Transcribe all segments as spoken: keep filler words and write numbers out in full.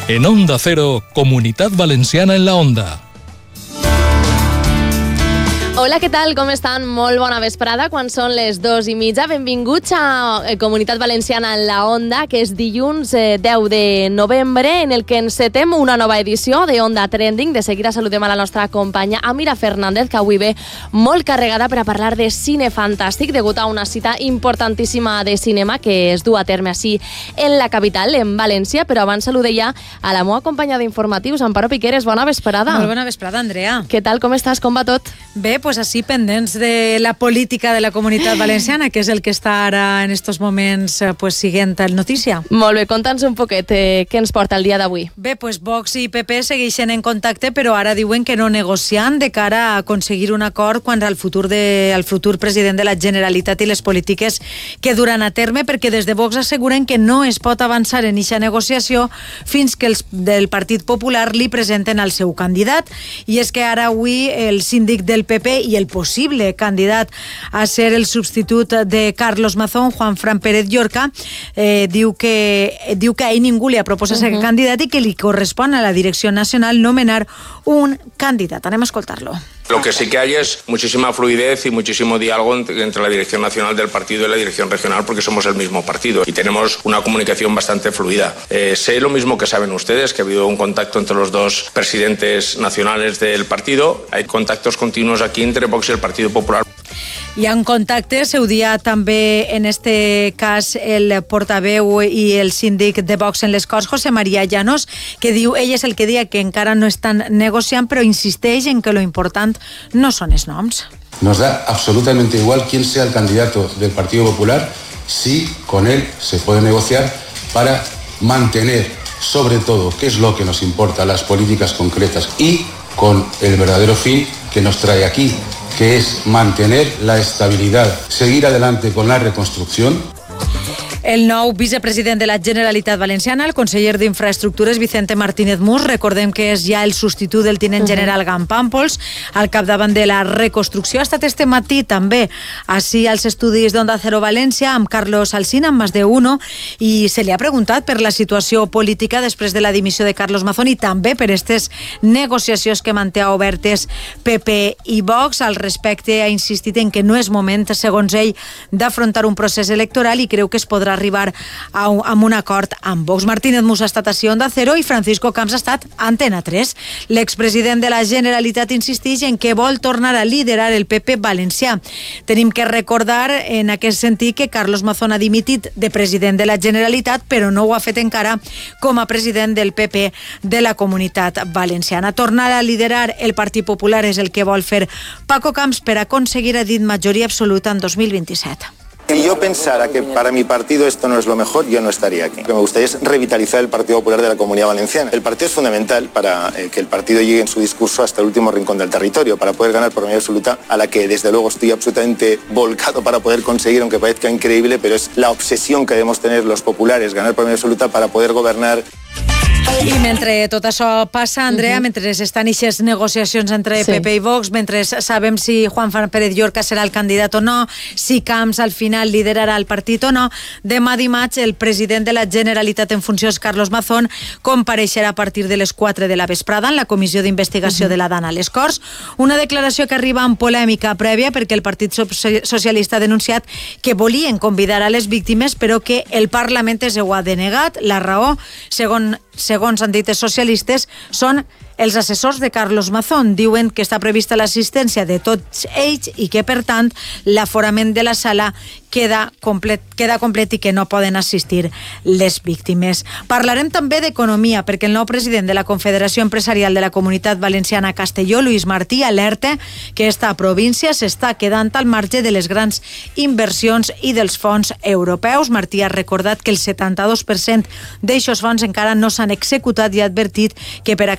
En Onda Cero, Comunitat Valenciana en la Onda. Hola, què tal? Com estan? Molt bona vesprada, quan són les dos i mitja. Benvinguts a Comunitat Valenciana en la Onda, que és dilluns eh, deu de novembre, en el que encetem una nova edició de Onda Trending. De seguida saludem a la nostra companya Amira Fernández, que avui ve molt carregada per a parlar de cine fantàstic, degut a una cita importantíssima de cinema que es du a terme així en la capital, en València. Però abans saludem ja a la meva companya d'informatius, Amparo Piqueres. Bona vesprada. Molt bona vesprada, Andrea. Què tal? Com estàs? Com va tot? Bé, pues així pendents de la política de la Comunitat Valenciana, que és el que està ara en estos moments pues, siguent el notícia. Molt bé, conta'ns un poquet eh, què ens porta el dia d'avui. Bé, pues Vox i P P segueixen en contacte, però ara diuen que no negociant de cara a aconseguir un acord quant al futur, de, al futur president de la Generalitat i les polítiques que duran a terme, perquè des de Vox asseguren que no es pot avançar en eixa negociació fins que els del Partit Popular li presenten el seu candidat. I és que ara avui el síndic del P P i el possible candidat a ser el substitut de Carlos Mazón, Juan Fran Pérez Llorca, eh, diu que diu que a ell ningú li ha proposat ser uh-huh. candidat i que li correspon a la direcció nacional nomenar un candidat. Anem a escoltar-lo. Lo que sí que hay es muchísima fluidez y muchísimo diálogo entre la dirección nacional del partido y la dirección regional, porque somos el mismo partido y tenemos una comunicación bastante fluida. Eh, sé lo mismo que saben ustedes, que ha habido un contacto entre los dos presidentes nacionales del partido. Hay contactos continuos aquí entre Vox y el Partido Popular. Hi ha un contacte, ho dia també en este cas el portaveu i el síndic de Vox en les Corts, José María Llanos, que diu, ell és el que dia que encara no estan negociant, però insisteix en que lo important no són els noms. Nos da absolutamente igual quién sea el candidato del Partido Popular, si con él se puede negociar para mantener, sobre todo, qué es lo que nos importa, las políticas concretas y con el verdadero fin que nos trae aquí, que es mantener la estabilidad, seguir adelante con la reconstrucción. El nou vicepresident de la Generalitat Valenciana, el conseller d'Infraestructures, Vicente Martínez Mus, recordem que és ja el substitut del tinent general Gan Pàmpols, al capdavant de la reconstrucció. Ha estat este matí també així als estudis d'Onda Cero València amb Carlos Alsina, amb Más de Uno, i se li ha preguntat per la situació política després de la dimissió de Carlos Mazón i també per aquestes negociacions que manté obertes P P i Vox. Al respecte ha insistit en que no és moment, segons ell, d'afrontar un procés electoral i creu que es podrà arribar a un, a un acord amb Vox. Martínez Mus ha estat a Onda Cero i Francisco Camps ha estat a Antena tres. L'expresident de la Generalitat insisteix en que vol tornar a liderar el P P valencià. Tenim que recordar en aquest sentit que Carlos Mazón ha dimitit de president de la Generalitat, però no ho ha fet encara com a president del P P de la Comunitat Valenciana. Tornar a liderar el Partit Popular és el que vol fer Paco Camps per aconseguir, ha dit, majoria absoluta en dos mil vint-i-set. Si yo pensara que para mi partido esto no es lo mejor, yo no estaría aquí. Lo que me gustaría es revitalizar el Partido Popular de la Comunidad Valenciana. El partido es fundamental para eh, que el partido llegue en su discurso hasta el último rincón del territorio, para poder ganar por mayoría absoluta, a la que desde luego estoy absolutamente volcado para poder conseguir, aunque parezca increíble, pero es la obsesión que debemos tener los populares, ganar por mayoría absoluta para poder gobernar. I mentre tot això passa, Andrea, uh-huh. mentre estan aquestes negociacions entre sí. P P i Vox, mentre sabem si Juan Fran Pérez Llorca serà el candidat o no, si Camps al final liderarà el partit o no, demà dimarts el president de la Generalitat en funcions, Carlos Mazón, compareixerà a partir de les quatre de la vesprada en la comissió d'investigació uh-huh. de la D A N a les Corts. Una declaració que arriba amb polèmica prèvia perquè el Partit Socialista ha denunciat que volien convidar a les víctimes però que el Parlament es ho ha denegat. La raó, segons segons han dit els socialistes, són els assessors de Carlos Mazón. Diuen que està prevista l'assistència de tots ells i que, per tant, l'aforament de la sala queda complet, queda complet i que no poden assistir les víctimes. Parlarem també d'economia, perquè el nou president de la Confederació Empresarial de la Comunitat Valenciana Castelló, Lluís Martí, alerta que esta província s'està quedant al marge de les grans inversions i dels fons europeus. Martí ha recordat que el setanta-dos per cent d'aixos fons encara no s'han executat i ha advertit que per a Castelló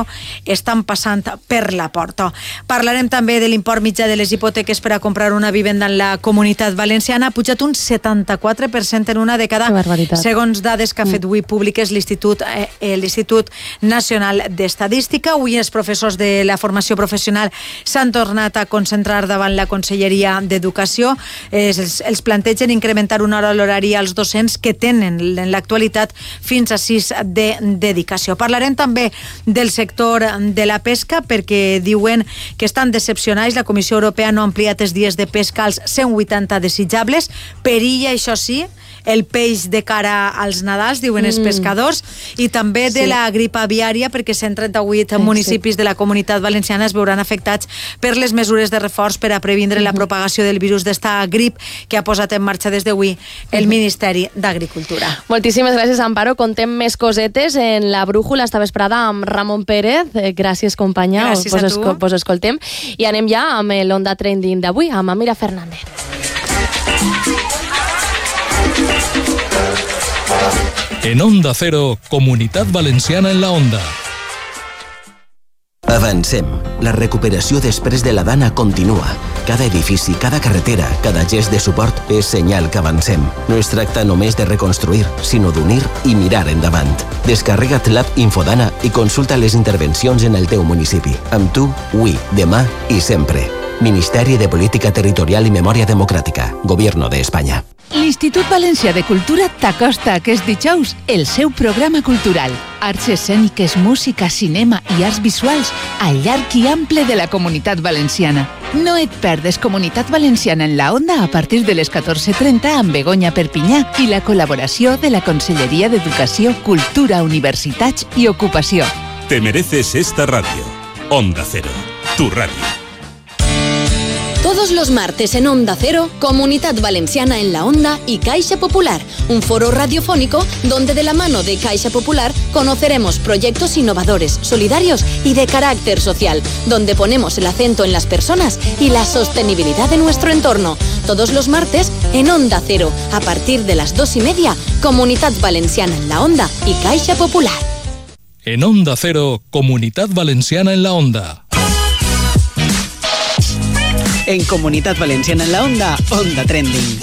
estan passant per la porta. Parlarem també de l'import mitjà de les hipoteques per a comprar una vivenda en la Comunitat Valenciana. Ha pujat un setanta-quatre per cent en una dècada, segons dades que ha fet avui públiques l'Institut eh, l'Institut Nacional d'Estadística. Avui els professors de la formació professional s'han tornat a concentrar davant la Conselleria d'Educació. Eh, els, els plantegen incrementar una hora l'horari als docents que tenen en l'actualitat fins a sis de dedicació. Parlarem també del sector de la pesca perquè diuen que estan decepcionats. La Comissió Europea no ha ampliat els dies de pesca als cent vuitanta desitjables. Perilla, això sí, el peix de cara als Nadals, diuen els pescadors, i també de sí. la grip aviària, perquè cent trenta-vuit sí, municipis sí. de la Comunitat Valenciana es veuran afectats per les mesures de reforç per a previndre uh -huh. la propagació del virus d'esta grip que ha posat en marxa des d'avui el uh -huh. Ministeri d'Agricultura. Moltíssimes gràcies, Amparo. Contem més cosetes en la brújula esta vesprada amb Ramon Pérez. Gràcies, companya. Gràcies vos a tu. Esco- vos escoltem. I anem ja amb l'Onda Trending d'avui, amb Amira Fernández. En Onda Cero, Comunitat Valenciana en la Onda. Avancem. La recuperació després de la Dana continua. Cada edifici, cada carretera, cada gest de suport és senyal que avancem. No es tracta només de reconstruir, sinó d'unir i mirar endavant. Descarrega't l'app Infodana i consulta les intervencions en el teu municipi. Amb tu, avui, demà i sempre. Ministeri de Política Territorial i Memòria Democràtica. Gobierno de España. L'Institut Valencià de Cultura t'acosta aquest dijous el seu programa cultural. Arts escèniques, música, cinema i arts visuals al llarg i ample de la Comunitat Valenciana. No et perdes Comunitat Valenciana en la Onda a partir de les catorze trenta amb Begoña Perpinyà i la col·laboració de la Conselleria d'Educació, Cultura, Universitats i Ocupació. Te mereces esta radio. Onda Cero, tu radio. Todos los martes en Onda Cero, Comunidad Valenciana en la Onda y Caixa Popular, un foro radiofónico donde de la mano de Caixa Popular conoceremos proyectos innovadores, solidarios y de carácter social, donde ponemos el acento en las personas y la sostenibilidad de nuestro entorno. Todos los martes en Onda Cero, a partir de las dos y media, Comunidad Valenciana en la Onda y Caixa Popular. En Onda Cero, Comunitat Valenciana en la Onda. En Comunitat Valenciana en la Onda, Onda Trending.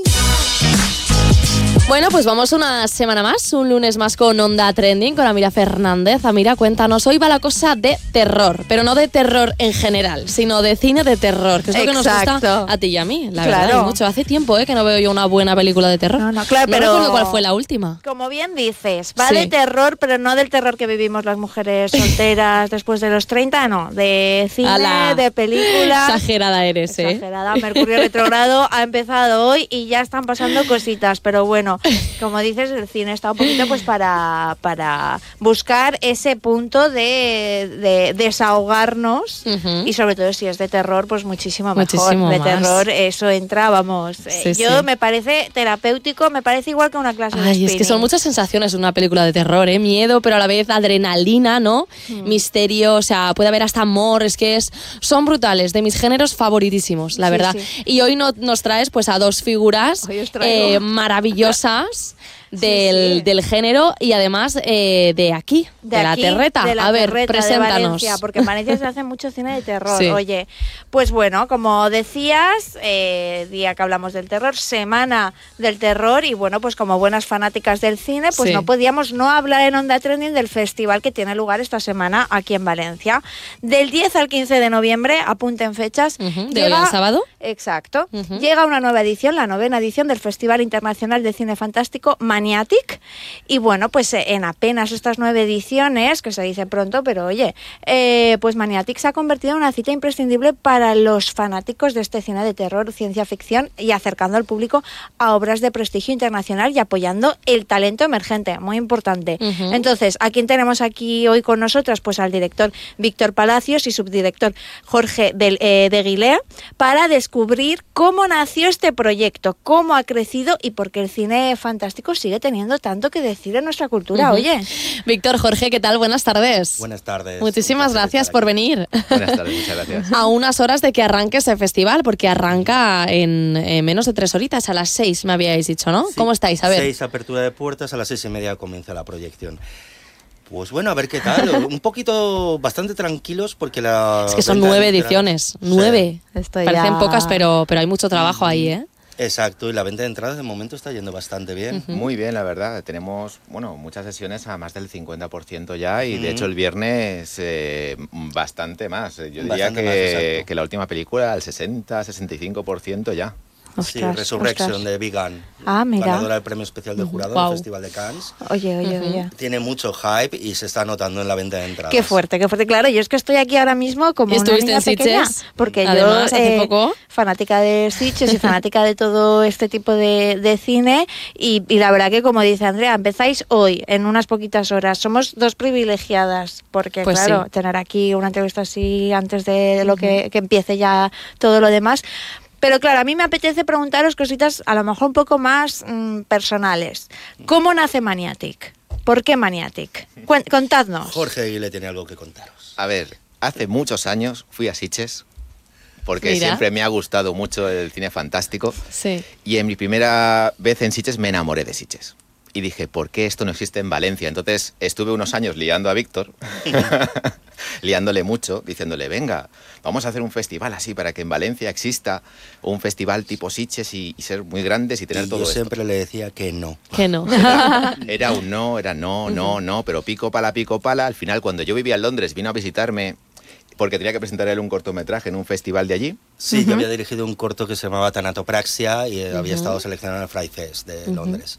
Bueno, pues vamos una semana más, un lunes más con Onda Trending, con Amira Fernández. Amira, cuéntanos, hoy va la cosa de terror, pero no de terror en general, sino de cine de terror, que es lo que nos gusta a ti y a mí, la claro. verdad, y mucho. Hace tiempo ¿eh? que no veo yo una buena película de terror. No, no, claro, no pero... recuerdo cuál fue la última. Como bien dices, va sí. de terror, pero no del terror que vivimos las mujeres solteras después de los treinta, no, de cine, Ala. de películas. Exagerada eres, ¿eh? Exagerada, Mercurio retrógrado ha empezado hoy y ya están pasando cositas, pero bueno, como dices, el cine está un poquito pues para, para buscar ese punto de, de desahogarnos uh-huh. y sobre todo si es de terror, pues muchísimo mejor. Muchísimo de más. terror, eso entra, vamos. Sí, Yo sí. me parece terapéutico, me parece igual que una clase Ay, de spinning. es que son muchas sensaciones en una película de terror, ¿eh? Miedo, pero a la vez adrenalina, ¿no? Mm. Misterio, o sea, puede haber hasta amor, es que es, son brutales, de mis géneros favoritísimos, la sí, verdad. Sí. Y hoy no, nos traes pues a dos figuras eh, maravillosas. Del, sí, sí. del género y además eh, de aquí, de, de aquí, la terreta. De la a ver, terreta, preséntanos. De Valencia, porque en Valencia se hace mucho cine de terror. Sí. Oye, pues bueno, como decías, eh, día que hablamos del terror, semana del terror y bueno, pues como buenas fanáticas del cine, pues sí. no podíamos no hablar en Onda Trending del festival que tiene lugar esta semana aquí en Valencia. Del diez al quince de noviembre, apunten fechas. Uh-huh, ¿De llega, hoy al sábado? Exacto. Uh-huh. Llega una nueva edición, la novena edición del Festival Internacional de Cine Fantástico Maniatic. Y bueno, pues en apenas estas nueve ediciones, que se dice pronto, pero oye, eh, pues Maniatic se ha convertido en una cita imprescindible para los fanáticos de este cine de terror, ciencia ficción y acercando al público a obras de prestigio internacional y apoyando el talento emergente, muy importante. Uh-huh. Entonces, ¿a quién tenemos aquí hoy con nosotras? Pues al director Víctor Palacios y subdirector Jorge de, eh, de Guilea, para descubrir cómo nació este proyecto, cómo ha crecido y por qué el cine fantástico sigue teniendo tanto que decir en nuestra cultura. Uh-huh. Oye. Víctor, Jorge, ¿qué tal? Buenas tardes. Buenas tardes. Muchísimas gracias por venir. Buenas tardes, muchas gracias. A unas horas de que arranque ese festival, porque arranca en, en menos de tres horitas, a las seis me habíais dicho, ¿no? Sí. ¿Cómo estáis? A ver. Seis, apertura de puertas, a las seis y media comienza la proyección. Pues bueno, a ver qué tal. Un poquito, bastante tranquilos porque la... Es que son nueve ediciones, nueve. Sí. Parecen ya... pocas, pero, pero hay mucho trabajo ahí, ¿eh? Exacto, y la venta de entradas de momento está yendo bastante bien. Uh-huh. Muy bien, la verdad. Tenemos, bueno, muchas sesiones a más del cincuenta por ciento ya y, uh-huh. de hecho, el viernes eh, bastante más. Yo diría bastante que, más, que la última película al sesenta, sesenta y cinco por ciento ya. Ostras, sí, Resurrection ostras. de Big Gun, ah, mira. ganadora del premio especial de jurado wow. en el Festival de Cannes. Oye, oye, uh-huh. oye. Tiene mucho hype y se está notando en la venta de entradas. Qué fuerte, qué fuerte. Claro, yo es que estoy aquí ahora mismo como una niña pequeña. Porque Además, yo, hace eh, poco. fanática de Sitges y fanática de todo este tipo de, de cine y, y la verdad que, como dice Andrea, empezáis hoy, en unas poquitas horas. Somos dos privilegiadas porque, pues claro, sí. tener aquí una entrevista así antes de lo uh-huh. que, que empiece ya todo lo demás. Pero claro, a mí me apetece preguntaros cositas a lo mejor un poco más mmm, personales. ¿Cómo nace Maniatic? ¿Por qué Maniatic? Cuent- contadnos. Jorge Aguilé tiene algo que contaros. A ver, hace muchos años fui a Sitges porque Mira. siempre me ha gustado mucho el cine fantástico. Sí. Y en mi primera vez en Sitges me enamoré de Sitges. Y dije, ¿por qué esto no existe en Valencia? Entonces estuve unos años liando a Víctor, liándole mucho, diciéndole, venga, vamos a hacer un festival así para que en Valencia exista un festival tipo Sitges y, y ser muy grandes y tener y todo yo esto. siempre le decía que no. Que no. Era, era un no, era no, no, no, pero pico pala, pico pala. Al final, cuando yo vivía en Londres, vino a visitarme porque tenía que presentar él un cortometraje en un festival de allí. Sí, uh-huh. yo había dirigido un corto que se llamaba Tanatopraxia y uh-huh. había estado seleccionado en el Fry Fest de uh-huh. Londres.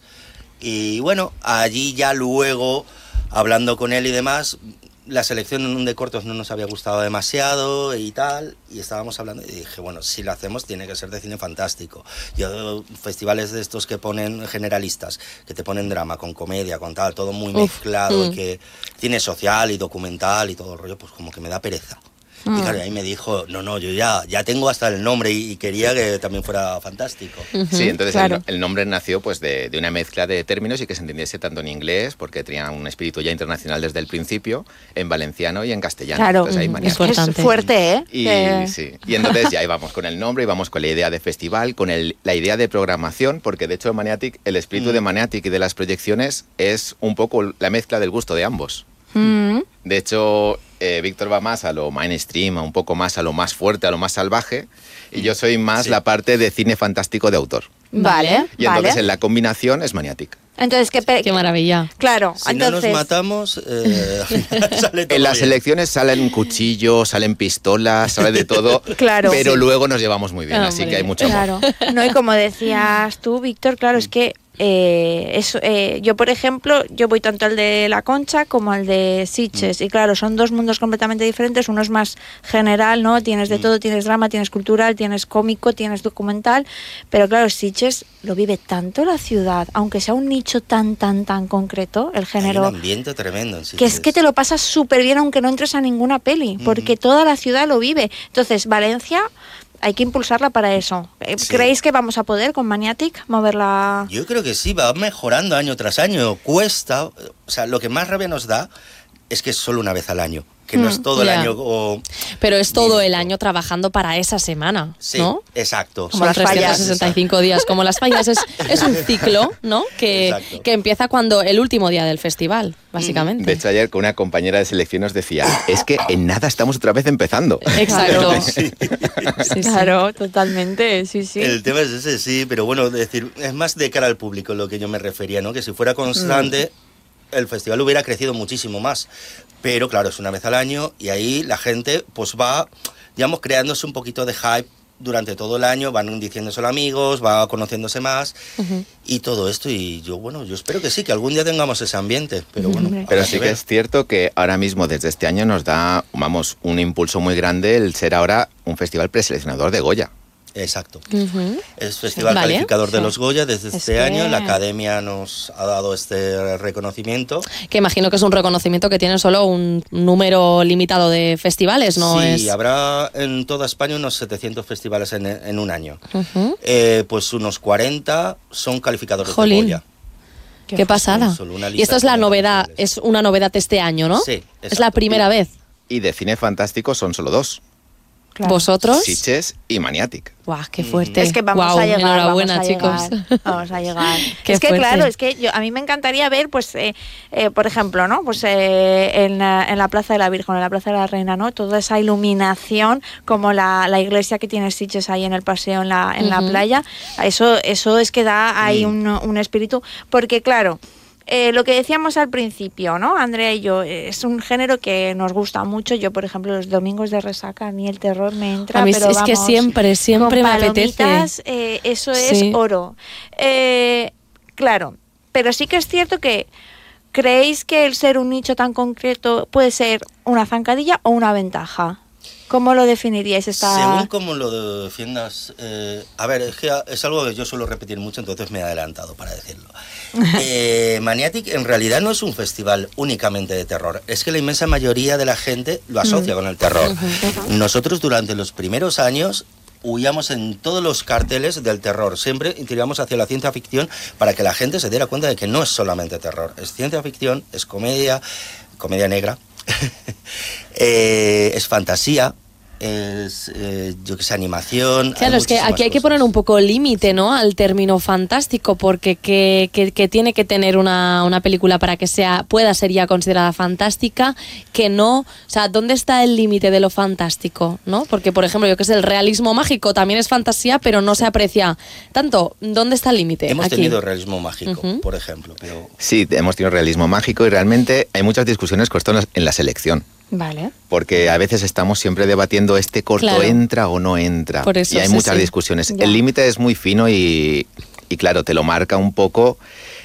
Y bueno, allí ya luego, hablando con él y demás, la selección de cortos no nos había gustado demasiado y tal, y estábamos hablando y dije, bueno, si lo hacemos tiene que ser de cine fantástico. Yo, festivales de estos que ponen generalistas, que te ponen drama, con comedia, con tal, todo muy Uf, mezclado, mm. y que tiene social y documental y todo el rollo, pues como que me da pereza. Y claro, ahí me dijo, no, no, yo ya, ya tengo hasta el nombre y, y quería que también fuera fantástico. Uh-huh, sí, entonces claro. el, el nombre nació pues de, de una mezcla de términos y que se entendiese tanto en inglés, porque tenía un espíritu ya internacional desde el principio, en valenciano y en castellano. Claro, entonces, ahí es, es fuerte, ¿eh? Y, que... sí, y entonces ya íbamos con el nombre, íbamos con la idea de festival, con el, la idea de programación, porque de hecho en Maniatic, el espíritu mm. de Maniatic y de las proyecciones es un poco la mezcla del gusto de ambos. Mm. De hecho, eh, Víctor va más a lo mainstream, a un poco más a lo más fuerte, a lo más salvaje, y yo soy más sí. la parte de cine fantástico de autor. Vale, Y entonces vale. en la combinación es Maniatic. Entonces, ¿qué, pe- qué maravilla. Claro, si entonces... no nos matamos, eh, sale todo en las bien. elecciones salen cuchillos, salen pistolas, sale de todo, claro, pero sí. luego nos llevamos muy bien, Ah, así hombre. que hay mucho amor. Claro, no, y como decías tú, Víctor, claro, es que eh, es, eh, yo, por ejemplo, yo voy tanto al de La Concha como al de Sitges, mm. y claro, son dos mundos completamente diferentes, uno es más general, ¿no? Tienes de mm. todo, tienes drama, tienes cultural, tienes cómico, tienes documental, pero claro, Sitges lo vive tanto la ciudad, aunque sea un nicho tan, tan, tan concreto, el género... Hay un ambiente tremendo en Sitges. Que es que te lo pasas súper bien aunque no entres a ninguna peli, porque mm. toda la ciudad lo vive. Entonces, Valencia... Hay que impulsarla para eso. Sí. ¿Creéis que vamos a poder con Maniatic moverla? Yo creo que sí, va mejorando año tras año. Cuesta, o sea, lo que más rabia nos da es que es solo una vez al año, que mm, no es todo yeah. el año. O... Pero es todo el año trabajando para esa semana, sí, ¿no? exacto. Como las trescientos sesenta y cinco días, como las fallas. Es, es un ciclo, ¿no? Que, que empieza cuando el último día del festival, básicamente. De hecho, ayer con una compañera de selección nos decía, es que en nada estamos otra vez empezando. Exacto. Sí. Sí, claro, totalmente, sí, sí. El tema es ese, sí, pero bueno, decir, es más de cara al público lo que yo me refería, ¿no? Que si fuera constante... Mm. el festival hubiera crecido muchísimo más, pero claro, es una vez al año y ahí la gente pues va, digamos, creándose un poquito de hype durante todo el año, van diciéndose amigos, va conociéndose más uh-huh. y todo esto, y yo, bueno, yo espero que sí, que algún día tengamos ese ambiente, pero bueno. Uh-huh. Pero sí que es cierto que ahora mismo, desde este año, nos da, vamos, un impulso muy grande el ser ahora un festival preseleccionador de Goya. Exacto. Uh-huh. Es Festival ¿Vale? Calificador de sí. los Goya desde es este que... año. La Academia nos ha dado este reconocimiento. Que imagino que es un reconocimiento que tiene solo un número limitado de festivales, ¿no? Sí, es... habrá en toda España unos setecientos festivales en, en un año. Uh-huh. Eh, pues unos cuarenta son calificadores Jolín. de Goya. Qué, Qué pasada. Y esto es la novedad, es una novedad de este año, ¿no? Sí, exacto. Es la primera y, vez. Y de cine fantástico son solo dos. Claro. ¿Vosotros? Sitges y Maniatic. Guau, qué fuerte. Es que vamos Guau, a llegar, enhorabuena, vamos a chicos. Llegar, vamos a llegar. Qué es que fuerte. claro, es que yo, a mí me encantaría ver, pues, eh, eh, por ejemplo, ¿no? Pues eh, en, la, en la Plaza de la Virgen, en la Plaza de la Reina, ¿no? Toda esa iluminación, como la, la iglesia que tiene Sitges ahí en el paseo, en la, en uh-huh. la playa. Eso, eso es que da ahí mm. un, un espíritu, porque claro. Eh, lo que decíamos al principio, ¿no? Andrea y yo, eh, es un género que nos gusta mucho. Yo, por ejemplo, los domingos de resaca, a mí el terror me entra, a mí pero es vamos, que siempre, siempre me apetece. Eh, eso sí. es oro. Eh, claro, pero sí que es cierto que ¿creéis que el ser un nicho tan concreto puede ser una zancadilla o una ventaja? ¿Cómo lo definiríais? Esta... Según cómo lo defiendas, eh, a ver, es que es algo que yo suelo repetir mucho, entonces me he adelantado para decirlo. Eh, Maniatic en realidad no es un festival únicamente de terror, es que la inmensa mayoría de la gente lo asocia mm. con el terror. Uh-huh. Nosotros durante los primeros años huíamos en todos los carteles del terror, siempre tiramos hacia la ciencia ficción para que la gente se diera cuenta de que no es solamente terror, es ciencia ficción, es comedia, comedia negra, eh, es fantasía, es, eh, yo que sé, animación. Claro, es que aquí hay que poner un poco límite, ¿no?, al término fantástico, porque que, que, que tiene que tener una, una película para que sea pueda ser ya considerada fantástica, que no, o sea, ¿dónde está el límite de lo fantástico, no? Porque, por ejemplo, yo que sé, el realismo mágico también es fantasía, pero no se aprecia tanto. ¿Dónde está el límite? Hemos aquí? tenido realismo mágico, uh-huh. por ejemplo, pero... Sí, hemos tenido realismo mágico y realmente hay muchas discusiones con esto en la, en la selección. Vale. Porque a veces estamos siempre debatiendo este corto claro. entra o no entra. Por eso, y hay sí, muchas sí. discusiones. Ya. El límite es muy fino y, y claro, te lo marca un poco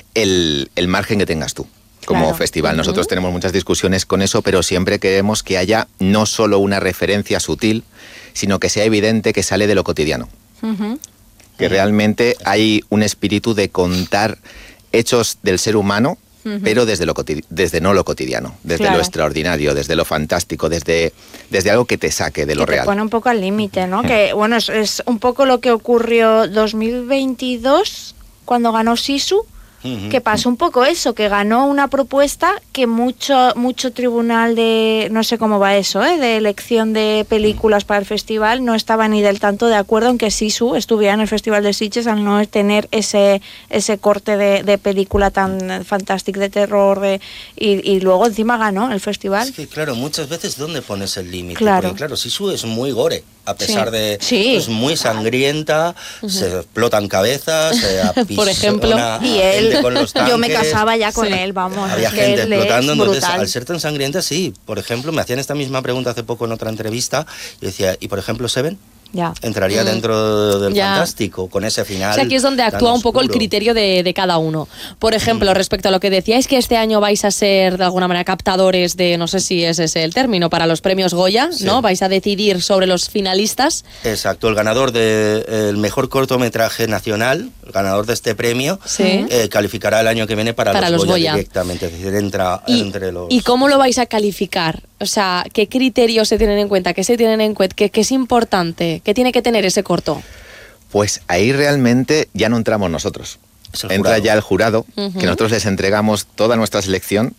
el, el margen que tengas tú como claro. festival. Nosotros uh-huh. tenemos muchas discusiones con eso, pero siempre queremos que haya no solo una referencia sutil, sino que sea evidente que sale de lo cotidiano. Uh-huh. Que realmente hay un espíritu de contar hechos del ser humano, Uh-huh. pero desde, lo cotidi- desde no lo cotidiano, desde claro. lo extraordinario, desde lo fantástico, desde, desde algo que te saque de lo que real. Te pone un poco al límite, ¿no? que bueno, es, es un poco lo que ocurrió dos mil veintidós cuando ganó Sisu, uh-huh. que pasó un poco eso, que ganó una propuesta que mucho mucho tribunal de, no sé cómo va eso, ¿eh? de elección de películas para el festival, no estaba ni del tanto de acuerdo en que Sisu estuviera en el Festival de Sitges al no tener ese ese corte de, de película tan fantástica de terror de, y, y luego encima ganó el festival. Es que claro, muchas veces ¿dónde pones el límite? Claro. Porque claro, Sisu es muy gore, a pesar sí. de sí. es muy sangrienta, uh-huh. se explotan cabezas, se apis- por ejemplo, a, a y él, con los tanques, yo me casaba ya con sí. él, vamos. Había es gente que explotando, entonces brutal. al ser tan sangrienta, sí. Por ejemplo, me hacían esta misma pregunta hace poco en otra entrevista y decía, ¿y por ejemplo Seven? Ya. Entraría mm. dentro del ya. fantástico, con ese final. O sea, aquí es donde actúa un poco el criterio de, de cada uno. Por ejemplo, mm. respecto a lo que decíais, que este año vais a ser, de alguna manera, captadores de, no sé si ese es el término, para los premios Goya, sí. ¿no? Vais a decidir sobre los finalistas. Exacto, el ganador del mejor cortometraje nacional, el ganador de este premio, sí. eh, calificará el año que viene para, para los, los Goya, Goya directamente, es decir, entra y, entre los... ¿Y cómo lo vais a calificar? O sea, ¿qué criterios se tienen en cuenta? ¿Qué se tienen en cuenta? ¿Qué, qué es importante? ¿Qué tiene que tener ese corto? Pues ahí realmente ya no entramos nosotros. Entra ya el jurado, uh-huh. que nosotros les entregamos toda nuestra selección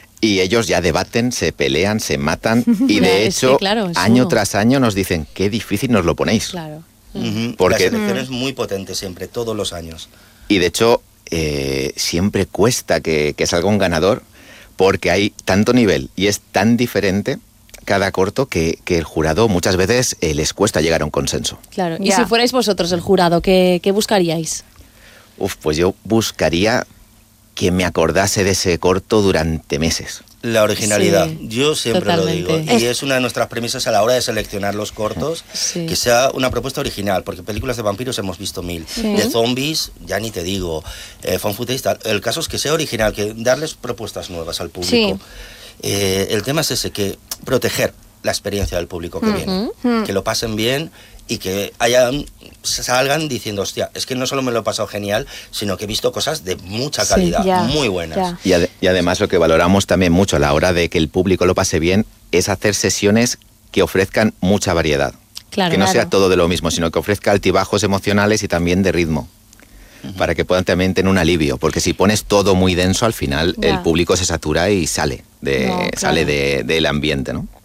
y ellos ya debaten, se pelean, se matan y de es hecho, que, claro, año uno. tras año nos dicen, qué difícil nos lo ponéis. Claro. Uh-huh. Porque la selección es muy potente siempre, todos los años. Y de hecho, eh, siempre cuesta que, que salga un ganador porque hay tanto nivel y es tan diferente cada corto que, que el jurado muchas veces eh, les cuesta llegar a un consenso. Claro. Ya. Y si fuerais vosotros el jurado, ¿qué, qué buscaríais? Uf, pues yo buscaría que me acordase de ese corto durante meses. La originalidad, sí, yo siempre totalmente. lo digo, y es una de nuestras premisas a la hora de seleccionar los cortos, sí. que sea una propuesta original, porque películas de vampiros hemos visto mil, sí. de zombies, ya ni te digo, eh, found footage, tal. El caso es que sea original, que darles propuestas nuevas al público. Sí. Eh, el tema es ese, que proteger la experiencia del público que Uh-huh. viene, Uh-huh. que lo pasen bien y que hayan, salgan diciendo, hostia, es que no solo me lo he pasado genial, sino que he visto cosas de mucha Sí, calidad, ya, muy buenas. ya. Y, ad- y además lo que valoramos también mucho a la hora de que el público lo pase bien es hacer sesiones que ofrezcan mucha variedad. Claro, que no claro. sea todo de lo mismo, sino que ofrezca altibajos emocionales y también de ritmo. Uh-huh. Para que puedan también tener un alivio, porque si pones todo muy denso, al final Ya. el público se satura y sale, de, No, claro. sale de, del ambiente, ¿no?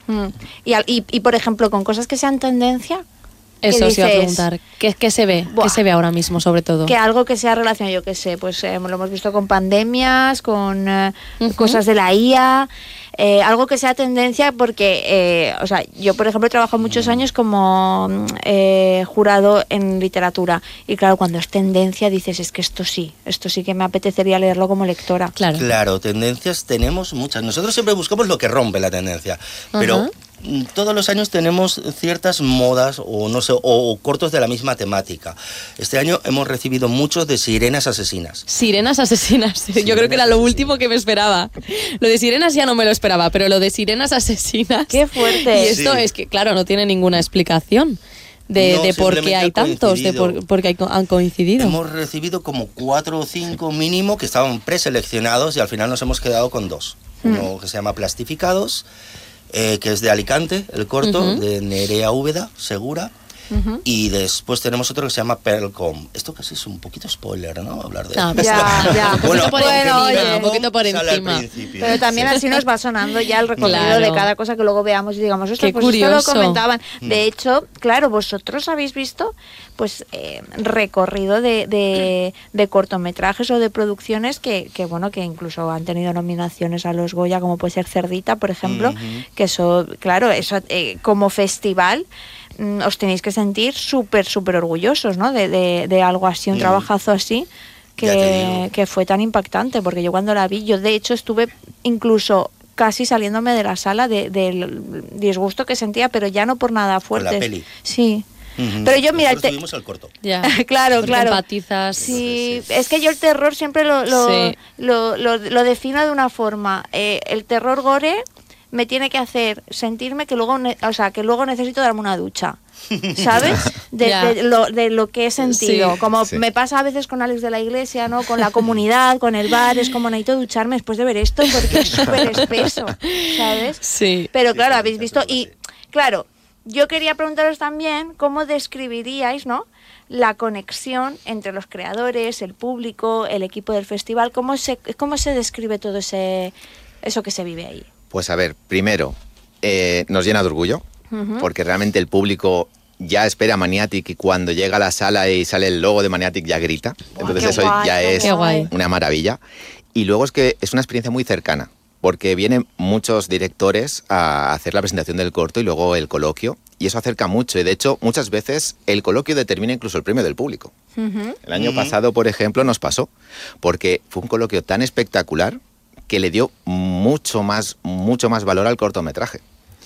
Mm. Y, al- y, y, por ejemplo, con cosas que sean tendencia... Eso os iba a dices, preguntar. ¿Qué, qué se ve? Buah. ¿Qué se ve ahora mismo, sobre todo? Que algo que sea relacionado, yo qué sé, pues eh, lo hemos visto con pandemias, con eh, Ujú. cosas de la I A, eh, algo que sea tendencia, porque, eh, o sea, yo por ejemplo he trabajado muchos años como mm, eh, jurado en literatura, y claro, cuando es tendencia dices, es que esto sí, esto sí que me apetecería leerlo como lectora. Claro. Claro, tendencias tenemos muchas. Nosotros siempre buscamos lo que rompe la tendencia, pero Ajá. mm, todos los años tenemos ciertas modas o no sé, o, o cortos de la misma temática. Este año hemos recibido muchos de sirenas asesinas. Sirenas asesinas. Yo creo que era lo último que me esperaba. Lo de sirenas ya no me lo esperaba, pero lo de sirenas asesinas. ¡Qué fuerte! Y esto Sí. es que, claro, no tiene ninguna explicación de, No, de por qué simplemente hay ha tantos, de por, coincidido. por qué hay co- han coincidido. Hemos recibido como cuatro o cinco mínimo que estaban preseleccionados y al final nos hemos quedado con dos. Uno que se llama Plastificados, eh, que es de Alicante, el corto, Ujú. de Nerea Úbeda, Segura. Ujú. Y después tenemos otro que se llama Pearlcom. Esto casi es un poquito spoiler, ¿no? Hablar de No, esto. Ya, ya. Un poquito Bueno, por bueno, encima, oye. un poquito por Sale al encima. principio. Pero también Sí. así nos va sonando ya el recorrido Claro. de cada cosa que luego veamos y digamos, ostras, Qué pues esto lo curioso. comentaban. Mm. De hecho, claro, vosotros habéis visto pues eh, recorrido de, de, de cortometrajes o de producciones que, que, bueno, que incluso han tenido nominaciones a los Goya, como puede ser Cerdita, por ejemplo, Ujú. que eso, claro, eso eh, como festival mm, os tenéis que sentir súper, súper orgullosos, ¿no? De, de, de algo así, un Mm. trabajazo así. Ya te Que, digo. que fue tan impactante, porque yo cuando la vi, yo de hecho estuve incluso casi saliéndome de la sala de- del disgusto que sentía, pero ya no por nada fuerte. la peli. Sí. Ujú. Pero yo, mira, Nosotros te- tuvimos el corto. Ya. Claro, Porque claro. empatizas. Sí, es que yo el terror siempre lo, lo, Sí. lo, lo- lo defino de una forma. Eh, el terror gore me tiene que hacer sentirme que luego, ne- o sea, que luego necesito darme una ducha. ¿Sabes? De, Ya. de lo, de lo que he sentido. Sí. Como Sí. me pasa a veces con Alex de la Iglesia, ¿no? Con la comunidad, con el bar, es como necesito ducharme después de ver esto porque es súper espeso, ¿sabes? Sí. Pero claro, sí, habéis sí, visto sí. y claro, yo quería preguntaros también cómo describiríais, ¿no? La conexión entre los creadores, el público, el equipo del festival, cómo se cómo se describe todo ese eso que se vive ahí. Pues a ver, primero, eh, nos llena de orgullo, Ujú. porque realmente el público ya espera a Maniatic y cuando llega a la sala y sale el logo de Maniatic ya grita. Entonces qué eso guay, ya qué es Qué guay. una maravilla. Y luego es que es una experiencia muy cercana, porque vienen muchos directores a hacer la presentación del corto y luego el coloquio, y eso acerca mucho. Y de hecho, muchas veces el coloquio determina incluso el premio del público. Ujú. El año Mm. pasado, por ejemplo, nos pasó, porque fue un coloquio tan espectacular que le dio mucho más, mucho más valor al cortometraje.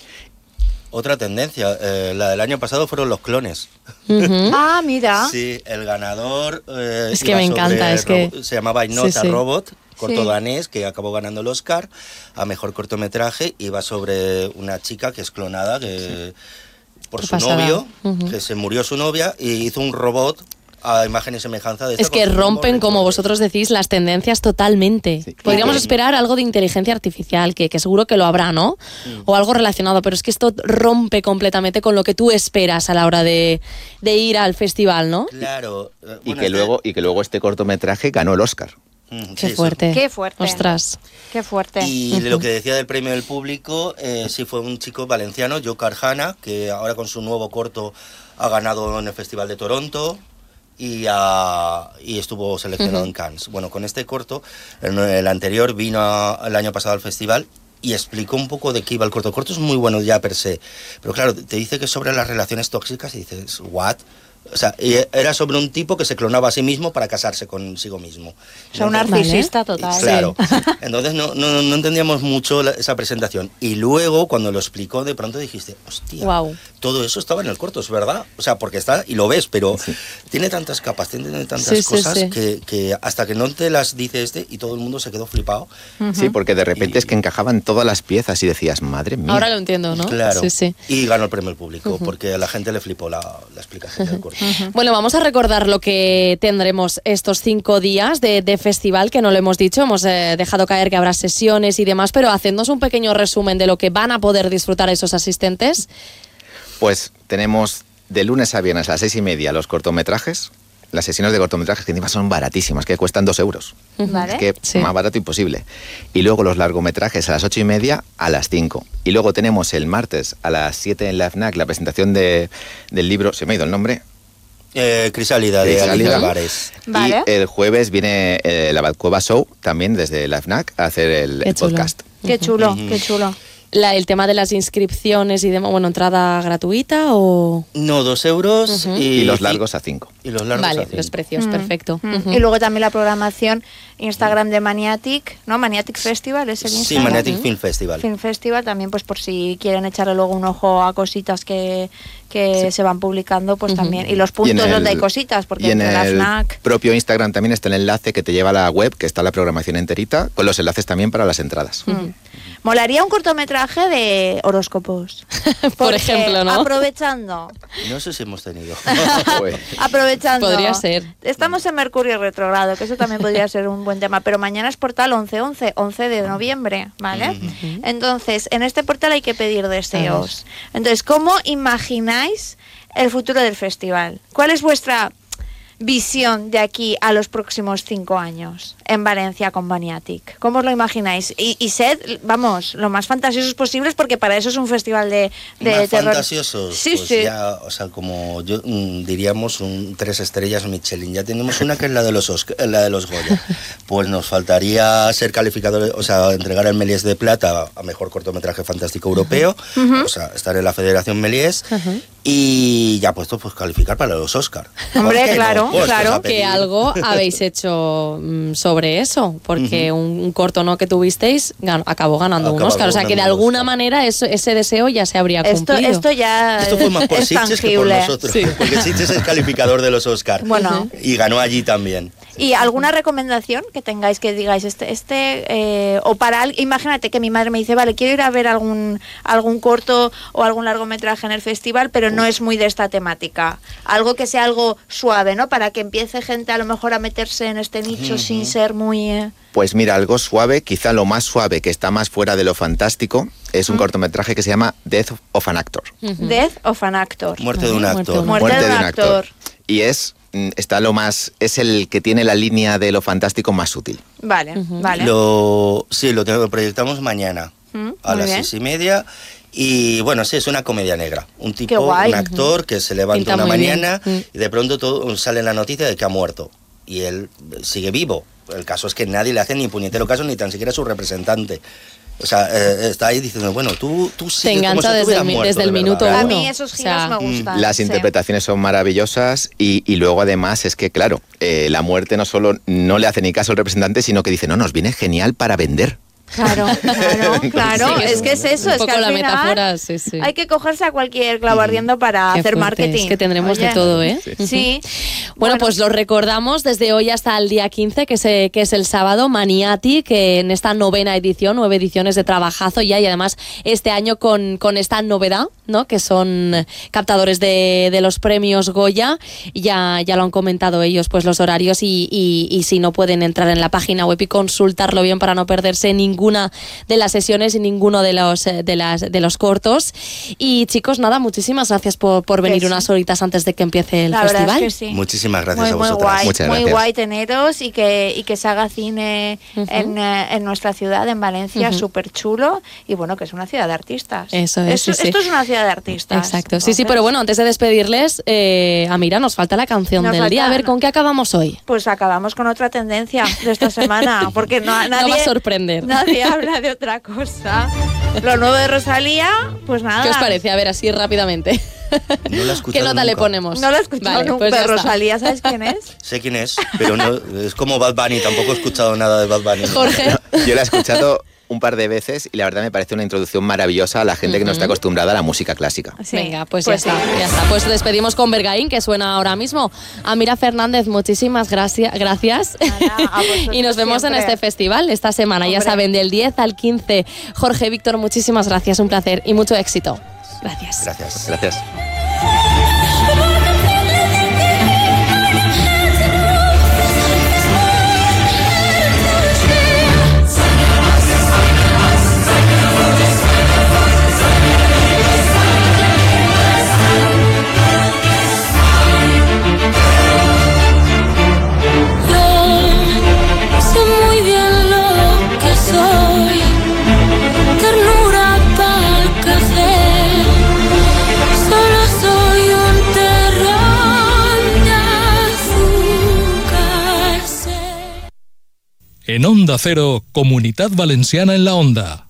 Otra tendencia, eh, la del año pasado fueron los clones. Ujú. Ah, mira. Sí, el ganador eh, Es que iba me encanta, sobre es que- robo- se llamaba Inota Sí, sí. Robot, corto Sí. danés, que acabó ganando el Oscar a mejor cortometraje. Iba sobre una chica que es clonada que, por Qué su pasada. novio, Ujú. que se murió su novia y hizo un robot a imagen y semejanza de esta Es que con su rompen, mismo como recorrido. vosotros decís, las tendencias totalmente. Sí. Podríamos Y- esperar algo de inteligencia artificial, que, que seguro que lo habrá, ¿no? O algo relacionado, pero es que esto rompe completamente con lo que tú esperas a la hora de, de ir al festival, ¿no? Claro. eh, Y, bueno, que este- luego, y que luego este cortometraje ganó el Oscar. Mm, Qué sí, fuerte. Qué fuerte. Ostras. Qué fuerte. Y Ujú. lo que decía del premio del público, eh, sí fue un chico valenciano, Joe Carjana, que ahora con su nuevo corto ha ganado en el Festival de Toronto y, ha- y estuvo seleccionado Ujú. en Cannes. Bueno, con este corto, el, el anterior vino a- el año pasado al festival y explicó un poco de qué iba el corto. El corto es muy bueno ya per se, pero claro, te dice que es sobre las relaciones tóxicas y dices, ¿what? O sea, y era sobre un tipo que se clonaba a sí mismo para casarse consigo mismo. O sea, un Entonces- narcisista total. Claro. Entonces no, no, no entendíamos mucho la- esa presentación. Y luego, cuando lo explicó, de pronto dijiste, hostia, Wow. todo eso estaba en el corto, es verdad. O sea, porque está, y lo ves, pero tiene tantas capas, tiene tantas Sí, sí, cosas sí. Que, que hasta que no te las dice este y todo el mundo se quedó flipado. Sí, porque de repente es que encajaban todas las piezas y decías, madre mía. Ahora lo entiendo, ¿no? Claro. Sí, sí. Y ganó el premio al público, porque a la gente le flipó la, la explicación del corto. Bueno, vamos a recordar lo que tendremos estos cinco días de, de festival, que no lo hemos dicho, hemos eh, dejado caer que habrá sesiones y demás, pero hacednos un pequeño resumen de lo que van a poder disfrutar esos asistentes. Pues tenemos de lunes a viernes a las seis y media los cortometrajes, las sesiones de cortometrajes que encima son baratísimas, que cuestan dos euros. Vale. Es que Sí. más barato imposible. Y luego los largometrajes a las ocho y media a las cinco. Y luego tenemos el martes a las siete en la FNAC la presentación de, del libro, se me ha ido el nombre. Eh, Crisálida, de Crisálida. Alicia Álvarez. Vale. Y el jueves viene eh, la Batcueva Show, también desde la FNAC, a hacer el, Qué el chulo. podcast. Qué chulo, qué chulo. La- el tema de las inscripciones y demás, bueno, entrada gratuita o... No, dos euros Ujú. y, Y los largos a cinco. Y los largos Vale, a cinco. los precios, Mm, perfecto. mm. Ujú. Y luego también la programación Instagram de Maniatic, ¿no? Maniatic Festival es el Sí, Instagram. Magnetic Film Festival. Film Festival también, pues por si quieren echarle luego un ojo a cositas que, que se van publicando, pues también. Y los Y en puntos el- donde hay cositas, porque y en entre la el FNAC... propio Instagram también está el enlace que te lleva a la web, que está la programación enterita, con los enlaces también para las entradas. Mm. Molaría un cortometraje de horóscopos. Por Porque ejemplo, ¿no? Aprovechando, No sé si hemos tenido. aprovechando. Podría ser. Estamos en Mercurio retrogrado, que eso también podría ser un buen tema, pero mañana es portal once once, once de noviembre, ¿vale? Entonces, en este portal hay que pedir deseos. Entonces, ¿cómo imagináis el futuro del festival? ¿Cuál es vuestra visión de aquí a los próximos cinco años en Valencia con Maniatic? ¿Cómo os lo imagináis? Y, y sed, vamos, lo más fantasiosos posibles, porque para eso es un festival de, de Más terror. fantasiosos, Sí, pues sí. ya, o sea, como yo mm, diríamos un tres estrellas Michelin. Ya tenemos una que es la de los Osc- la de los Goya. Pues nos faltaría ser calificadores, o sea, entregar el Méliès de plata a mejor cortometraje fantástico europeo, Ujú. o sea, estar en la Federación Méliès y ya puesto pues calificar para los Oscar. Hombre, ¿Por qué no? claro, Puestos claro. a pedir. Que algo habéis hecho mm, sobre eso, porque un, un corto no que tuvisteis gan- acabó ganando un Acabó Oscar. O sea que de ganando un alguna manera eso, ese deseo ya se habría Esto, cumplido. esto ya Esto fue más por es Sitges que por tangible. nosotros, porque Sitges es calificador de los Oscar. Bueno. Y ganó allí también. ¿Y alguna recomendación que tengáis que digáis este, este eh, o para al- imagínate que mi madre me dice, vale, quiero ir a ver algún algún corto o algún largometraje en el festival, pero no es muy de esta temática. Algo que sea algo suave, ¿no? Para que empiece gente a lo mejor a meterse en este nicho Ujú. sin ser muy... eh, Pues mira, algo suave, quizá lo más suave que está más fuera de lo fantástico, es un Mm. cortometraje que se llama Death of an Actor. Death of an Actor. Muerte de un actor. Muerte, de un actor. Y es mm, está lo más es el que tiene la línea de lo fantástico más sutil. Vale, vale. Lo, sí, lo, tengo- lo proyectamos mañana Mm, a muy las bien. seis y media. Y bueno, sí, es una comedia negra. Un tipo, guay. un actor que se levanta Pinta una muy bien. mañana Mm. y de pronto todo, sale la noticia de que ha muerto. Y él sigue vivo. El caso es que nadie le hace ni puñetero caso, ni tan siquiera su representante. O sea, eh, está ahí diciendo, bueno, tú, tú sigue como engancha si desde estuvieras el mi- muerto, desde el de verdad. minuto A uno. mí esos O giros sea, me gustan. Las sí. interpretaciones son maravillosas y, y luego además es que, claro, eh, la muerte no solo no le hace ni caso al representante, sino que dice, no, nos viene genial para vender. Claro, claro, claro. Sí, que es es que es eso, un es que poco al la final metáfora, sí, sí. hay que cogerse a cualquier clavo ardiendo para Qué hacer fuerte, marketing. es que tendremos de Oye. todo, ¿eh? Sí. Bueno, pues lo recordamos desde hoy hasta el día quince, que, se, que es el sábado, Maniatic, que en esta novena edición, nueve ediciones de trabajazo ya, y además este año con, con esta novedad, ¿no? Que son captadores de, de los premios Goya, ya, ya lo han comentado ellos, pues los horarios y, y, y si no pueden entrar en la página web y consultarlo bien para no perderse ninguna de las sesiones y ninguno de los, eh, de las, de los cortos. Y chicos, nada, muchísimas gracias por, por venir Que sí. unas horitas antes de que empiece el La verdad festival. es que sí. Muchísimas gracias Muy, a muy vosotras. guay, Muchas muy gracias. guay teneros y que, y que se haga cine en, eh, en nuestra ciudad, en Valencia, Ujú. súper chulo. Y bueno, que es una ciudad de artistas. Eso es, Esto, sí, sí. esto es una ciudad de artistas. Exacto, sí, sí, Entonces, pero bueno, antes de despedirles, eh, Amira, nos falta la canción Nos del falta- día. A ver, ¿con qué acabamos hoy? Pues acabamos con otra tendencia de esta semana, porque no, nadie, No va a sorprender. nadie habla de otra cosa. Lo nuevo de Rosalía, pues nada. ¿Qué os parece? A ver, así rápidamente. No la he ¿Qué escuchado nota le nunca. ponemos? No lo he escuchado Vale, nunca, pues ya pero está. Rosalía, ¿sabes quién es? Sé quién es, pero no, es como Bad Bunny, tampoco he escuchado nada de Bad Bunny. Jorge. Yo la he escuchado un par de veces y la verdad me parece una introducción maravillosa a la gente que no está acostumbrada a la música clásica. Sí. Venga, pues, Pues ya sí. está, ya está. Pues despedimos con Bergaín, que suena ahora mismo. Amira Fernández, muchísimas gracias. gracias. Nada, a vosotros Y nos vemos en siempre. este festival esta semana. Ya Hombre. saben, del diez al quince. Jorge, Víctor, muchísimas gracias. Un placer y mucho éxito. Gracias. Gracias. Gracias. En Onda Cero, Comunitat Valenciana en la Onda.